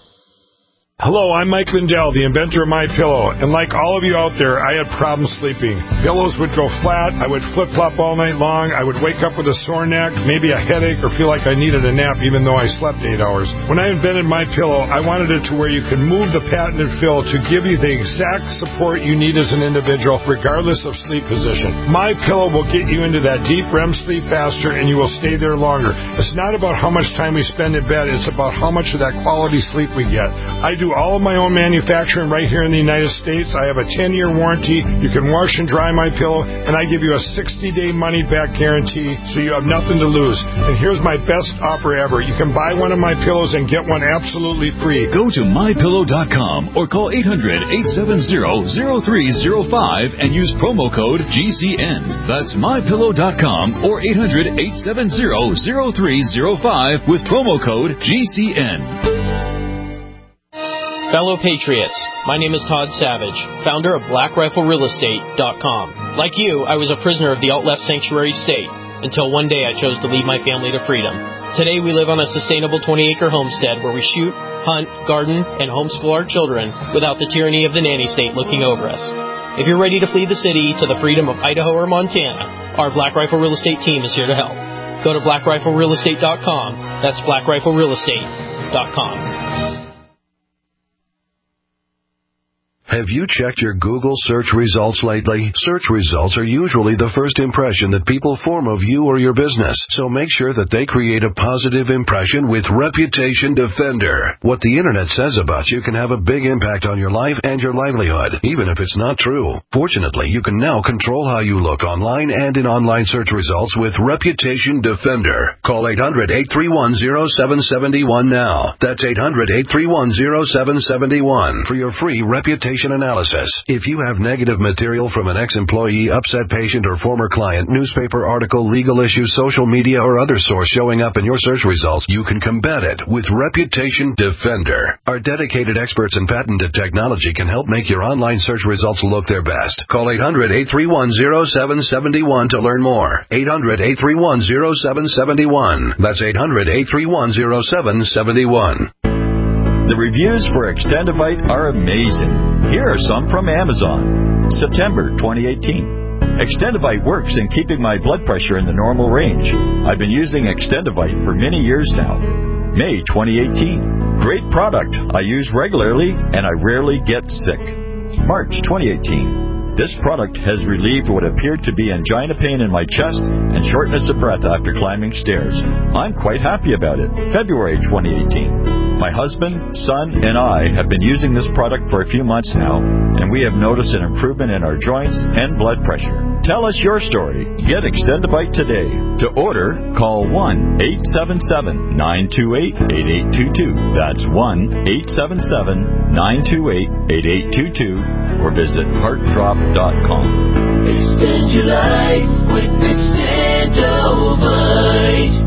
Hello, I'm Mike Lindell, the inventor of MyPillow, and like all of you out there, I had problems sleeping. Pillows would go flat, I would flip-flop all night long, I would wake up with a sore neck, maybe a headache, or feel like I needed a nap even though I slept eight hours. When I invented MyPillow, I wanted it to where you can move the patented fill to give you the exact support you need as an individual, regardless of sleep position. MyPillow will get you into that deep R E M sleep faster, and you will stay there longer. It's not about how much time we spend in bed, it's about how much of that quality sleep we get. I do do all of my own manufacturing right here in the United States. I have a ten-year warranty. You can wash and dry my pillow, and I give you a sixty-day money-back guarantee, so you have nothing to lose. And here's my best offer ever. You can buy one of my pillows and get one absolutely free. Go to my pillow dot com or call eight hundred, eight seven zero, zero three zero five and use promo code G C N. That's my pillow dot com or eight hundred, eight seven zero, zero three zero five with promo code G C N. Fellow Patriots, my name is Todd Savage, founder of black rifle real estate dot com. Like you, I was a prisoner of the alt-left sanctuary state until one day I chose to lead my family to freedom. Today we live on a sustainable twenty-acre homestead where we shoot, hunt, garden, and homeschool our children without the tyranny of the nanny state looking over us. If you're ready to flee the city to the freedom of Idaho or Montana, our Black Rifle Real Estate team is here to help. Go to black rifle real estate dot com. That's black rifle real estate dot com. Have you checked your Google search results lately? Search results are usually the first impression that people form of you or your business, so make sure that they create a positive impression with Reputation Defender. What the internet says about you can have a big impact on your life and your livelihood, even if it's not true. Fortunately, you can now control how you look online and in online search results with Reputation Defender. Call eight hundred, eight three one, zero seven seven one now. That's eight hundred, eight three one, zero seven seven one for your free reputation analysis. If you have negative material from an ex-employee, upset patient, or former client, newspaper article, legal issue, social media, or other source showing up in your search results, you can combat it with Reputation Defender. Our dedicated experts in patented technology can help make your online search results look their best. Call eight hundred, eight three one, zero seven seven one to learn more. eight hundred, eight three one, zero seven seven one. That's eight hundred, eight three one, zero seven seven one. The reviews for Extendivite are amazing. Here are some from Amazon. September twenty eighteen. Extendivite works in keeping my blood pressure in the normal range. I've been using Extendivite for many years now. May twenty eighteen. Great product. I use regularly and I rarely get sick. March twenty eighteen. This product has relieved what appeared to be angina pain in my chest and shortness of breath after climbing stairs. I'm quite happy about it. February twenty eighteen. My husband, son, and I have been using this product for a few months now, and we have noticed an improvement in our joints and blood pressure. Tell us your story. Get Extendivite today. To order, call one, eight seven seven, nine two eight, eight eight two two. That's one, eight seven seven, nine two eight, eight eight two two, or visit heart drop dot com. Extend your life with Extendivite.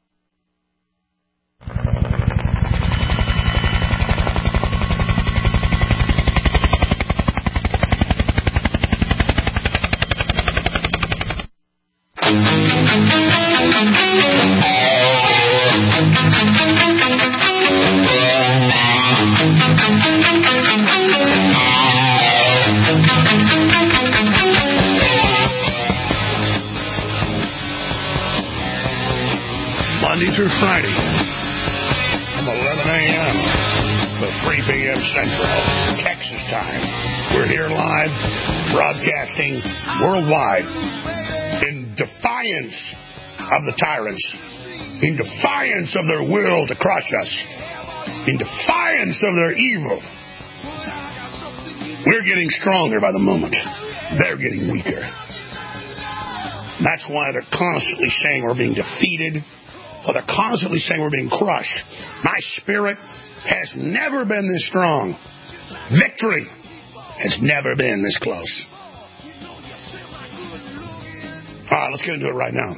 Monday through Friday from eleven a.m. to three p.m. Central Texas time. We're here live, broadcasting worldwide in defiance of the tyrants, in defiance of their will to crush us, in defiance of their evil. We're getting stronger by the moment. They're getting weaker. That's why they're constantly saying we're being defeated. Well, they're constantly saying we're being crushed. My spirit has never been this strong. Victory has never been this close. All right, let's get into it right now.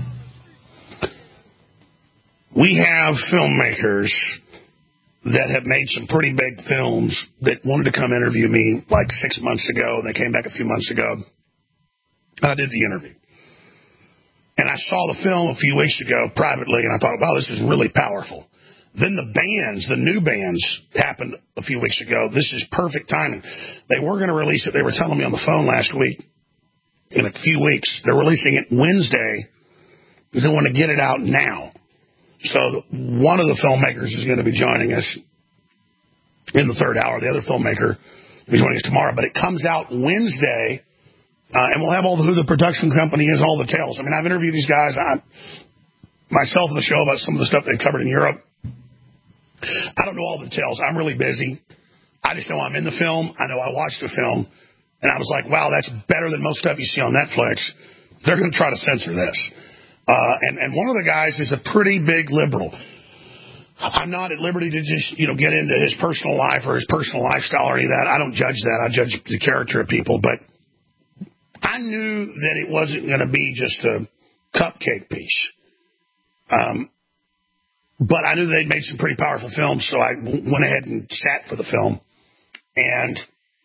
We have filmmakers that have made some pretty big films that wanted to come interview me like six months ago. They came back a few months ago. I did the interview. And I saw the film a few weeks ago privately, and I thought, wow, this is really powerful. Then the bands, the new bands, happened a few weeks ago. This is perfect timing. They were going to release it. They were telling me on the phone last week. In a few weeks, they're releasing it Wednesday because they want to get it out now. So one of the filmmakers is going to be joining us in the third hour. The other filmmaker will be joining us tomorrow. But it comes out Wednesday. Uh, and we'll have all the, who the production company is, all the tales. I mean, I've interviewed these guys I, myself on the show about some of the stuff they've covered in Europe. I don't know all the details. I'm really busy. I just know I'm in the film. I know I watched the film. And I was like, wow, that's better than most stuff you see on Netflix. They're going to try to censor this. Uh, and, and one of the guys is a pretty big liberal. I'm not at liberty to just, you know, get into his personal life or his personal lifestyle or any of that. I don't judge that. I judge the character of people. But I knew that it wasn't going to be just a cupcake piece. Um, but I knew they'd made some pretty powerful films, so I went ahead and sat for the film. And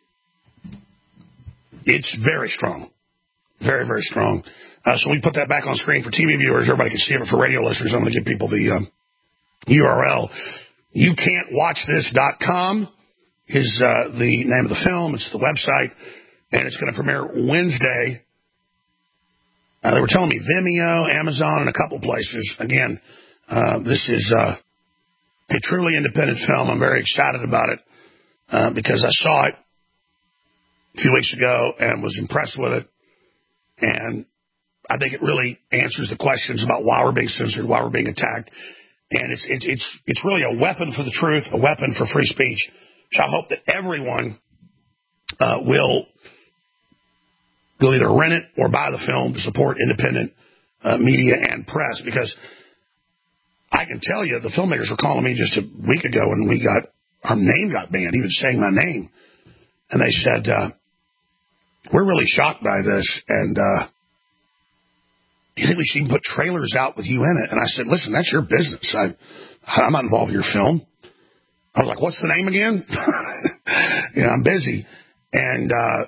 it's very strong. Very, very strong. Uh, so we put that back on screen for T V viewers. Everybody can see it. But for radio listeners, I'm going to give people the um, U R L. You can't watch this dot com is uh, the name of the film. It's the website. And it's going to premiere Wednesday. Uh, they were telling me Vimeo, Amazon, and a couple places. Again, uh, this is uh, a truly independent film. I'm very excited about it uh, because I saw it a few weeks ago and was impressed with it. And I think it really answers the questions about why we're being censored, why we're being attacked. And it's it's it's it's really a weapon for the truth, a weapon for free speech. So I hope that everyone uh, will will either rent it or buy the film to support independent uh, media and press. Because I can tell you, the filmmakers were calling me just a week ago when we got our name got banned, even saying my name, and they said, uh, "We're really shocked by this, and uh, do you think we should even put trailers out with you in it?" And I said, "Listen, that's your business. I, I'm not involved in your film." I was like, "What's the name again?" You know, I'm busy. And uh,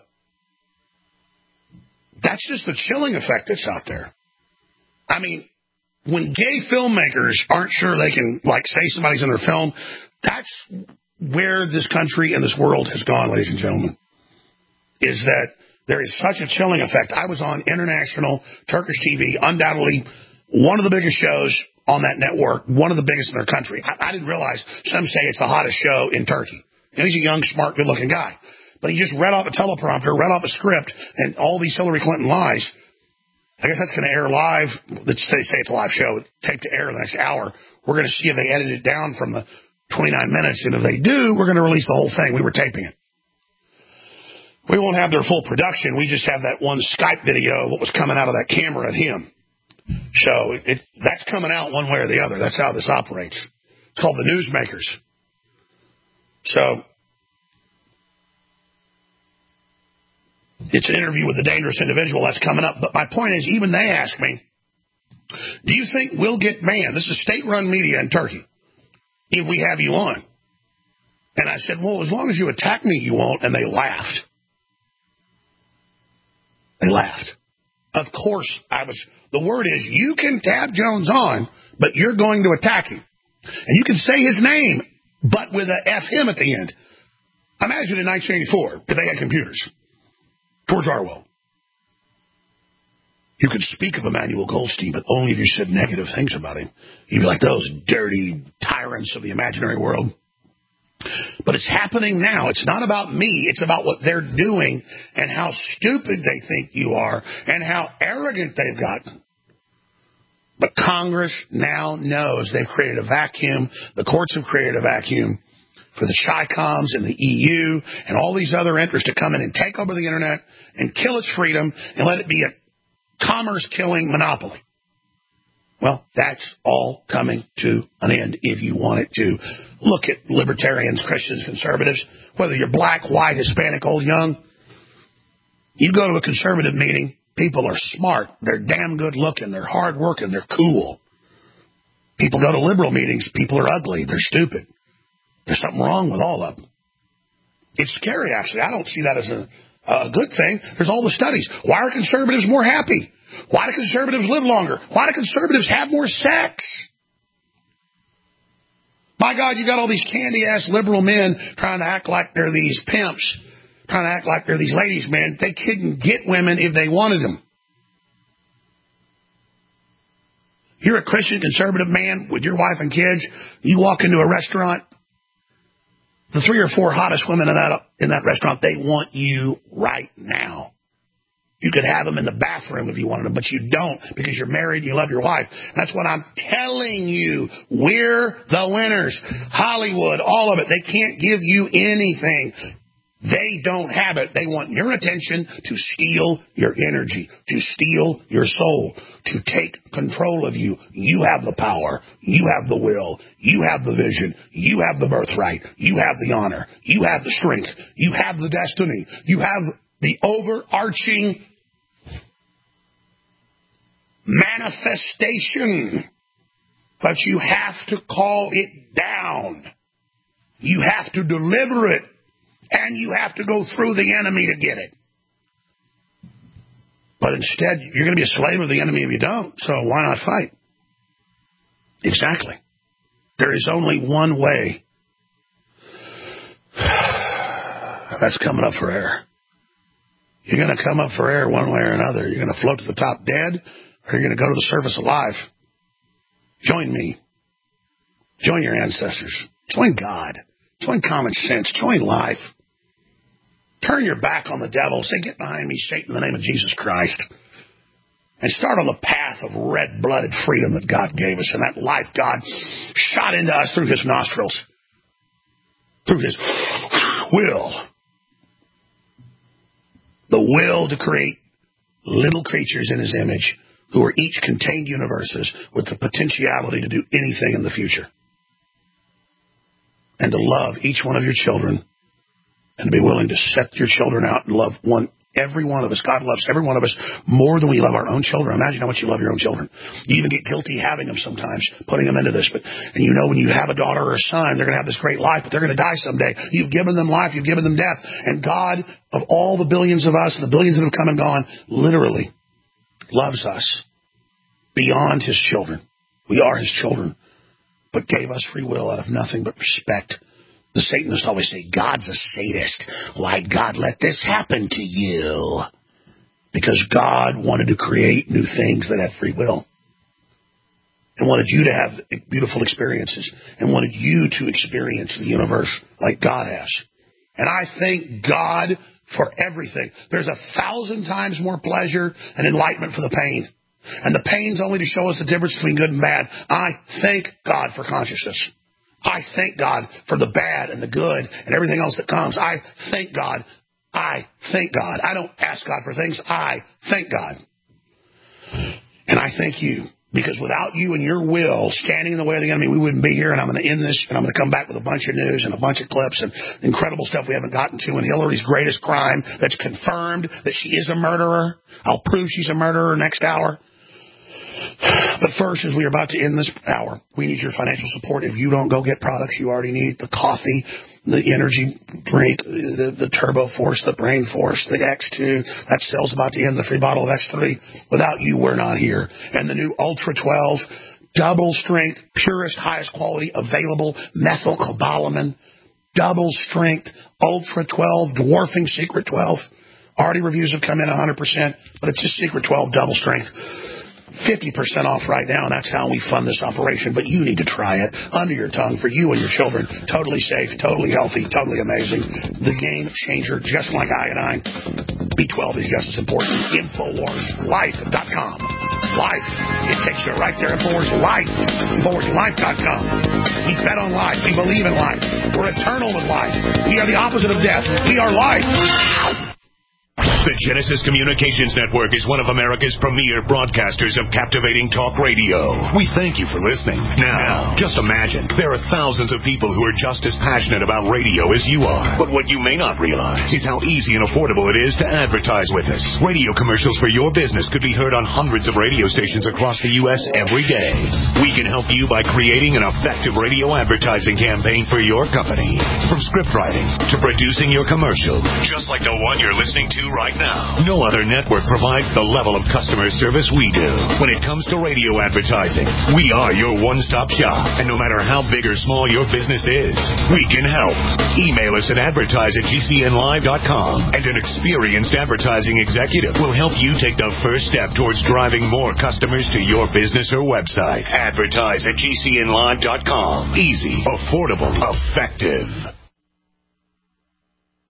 that's just the chilling effect that's out there. I mean, when gay filmmakers aren't sure they can, like, say somebody's in their film, that's where this country and this world has gone, ladies and gentlemen, is that there is such a chilling effect. I was on international Turkish T V, undoubtedly one of the biggest shows on that network, one of the biggest in their country. I, I didn't realize some say it's the hottest show in Turkey. You know, he's a young, smart, good-looking guy. But he just read off a teleprompter, read off a script, and all these Hillary Clinton lies. I guess that's going to air live. Let's say, say it's a live show, taped to air in the next hour. We're going to see if they edit it down from the twenty-nine minutes. And if they do, we're going to release the whole thing. We were taping it. We won't have their full production. We just have that one Skype video of what was coming out of that camera at him. So it, it, that's coming out one way or the other. That's how this operates. It's called the Newsmakers. So it's an interview with a dangerous individual that's coming up. But my point is, even they ask me, do you think we'll get banned? This is state-run media in Turkey, if we have you on. And I said, well, as long as you attack me, you won't. And they laughed. They laughed. Of course, I was. The word is, you can tab Jones on, but you're going to attack him. And you can say his name, but with a F him at the end. Imagine in nineteen eighty-four, if they had computers. George Orwell. You could speak of Emmanuel Goldstein, but only if you said negative things about him. You'd be like those dirty tyrants of the imaginary world. But it's happening now. It's not about me. It's about what they're doing and how stupid they think you are and how arrogant they've gotten. But Congress now knows they've created a vacuum. The courts have created a vacuum for the Chi-Coms and the E U and all these other interests to come in and take over the Internet and kill its freedom and let it be a commerce-killing monopoly. Well, that's all coming to an end if you want it to. Look at libertarians, Christians, conservatives, whether you're black, white, Hispanic, old, young. You go to a conservative meeting, people are smart, they're damn good looking, they're hard working, they're cool. People go to liberal meetings, people are ugly, they're stupid. There's something wrong with all of them. It's scary, actually. I don't see that as a, a good thing. There's all the studies. Why are conservatives more happy? Why do conservatives live longer? Why do conservatives have more sex? My God, you got all these candy-ass liberal men trying to act like they're these pimps, trying to act like they're these ladies' men. They couldn't get women if they wanted them. You're a Christian conservative man with your wife and kids. You walk into a restaurant, the three or four hottest women in that in that restaurant, they want you right now. You could have them in the bathroom if you wanted them, but you don't because you're married and you love your wife. That's what I'm telling you. We're the winners. Hollywood, all of it. They can't give you anything. They don't have it. They want your attention to steal your energy, to steal your soul, to take control of you. You have the power. You have the will. You have the vision. You have the birthright. You have the honor. You have the strength. You have the destiny. You have the overarching manifestation. But you have to call it down. You have to deliver it. And you have to go through the enemy to get it. But instead, you're going to be a slave of the enemy if you don't. So why not fight? Exactly. There is only one way. That's coming up for air. You're going to come up for air one way or another. You're going to float to the top dead, or you're going to go to the surface alive. Join me. Join your ancestors. Join God. Join common sense. Join life. Turn your back on the devil. Say, get behind me, Satan, in the name of Jesus Christ. And start on the path of red-blooded freedom that God gave us and that life God shot into us through his nostrils. Through his will. The will to create little creatures in his image who are each contained universes with the potentiality to do anything in the future. And to love each one of your children and to be willing to set your children out and love one, every one of us. God loves every one of us more than we love our own children. Imagine how much you love your own children. You even get guilty having them sometimes, putting them into this. But and you know when you have a daughter or a son, they're going to have this great life, but they're going to die someday. You've given them life. You've given them death. And God, of all the billions of us, the billions that have come and gone, literally loves us beyond his children. We are his children, but gave us free will out of nothing but respect. The Satanists always say, God's a sadist. Why'd God let this happen to you? Because God wanted to create new things that had free will. And wanted you to have beautiful experiences. And wanted you to experience the universe like God has. And I thank God for everything. There's a thousand times more pleasure and enlightenment for the pain. And the pain's only to show us the difference between good and bad. I thank God for consciousness. I thank God for the bad and the good and everything else that comes. I thank God. I thank God. I don't ask God for things. I thank God. And I thank you. Because without you and your will standing in the way of the enemy, we wouldn't be here. And I'm going to end this, and I'm going to come back with a bunch of news and a bunch of clips and incredible stuff we haven't gotten to. And Hillary's greatest crime that's confirmed that she is a murderer. I'll prove she's a murderer next hour. But first, as we are about to end this hour, we need your financial support. If you don't go get products you already need, the coffee, the energy drink, the, the Turbo Force, the Brain Force, the X two, that sale's about to end, the free bottle of X three. Without you, we're not here. And the new Ultra twelve, double strength, purest, highest quality, available, methylcobalamin, double strength, Ultra twelve, dwarfing Secret twelve. Already reviews have come in one hundred percent, but it's just Secret twelve, double strength. fifty percent off right now, and that's how we fund this operation. But you need to try it under your tongue for you and your children. Totally safe, totally healthy, totally amazing. The game changer, just like iodine. B twelve is just as important. Infowars Life dot com. Life. It takes you right there. Infowars Life. Infowars Life dot com. We bet on life. We believe in life. We're eternal with life. We are the opposite of death. We are life. The Genesis Communications Network is one of America's premier broadcasters of captivating talk radio. We thank you for listening. Now, just imagine, there are thousands of people who are just as passionate about radio as you are. But what you may not realize is how easy and affordable it is to advertise with us. Radio commercials for your business could be heard on hundreds of radio stations across the U S every day. We can help you by creating an effective radio advertising campaign for your company. From script writing to producing your commercial, just like the one you're listening to right now. No other network provides the level of customer service we do. When it comes to radio advertising, we are your one-stop shop. And no matter how big or small your business is, we can help. Email us at advertise at G C N live dot com, and an experienced advertising executive will help you take the first step towards driving more customers to your business or website. Advertise at G C N live dot com. Easy, affordable, effective.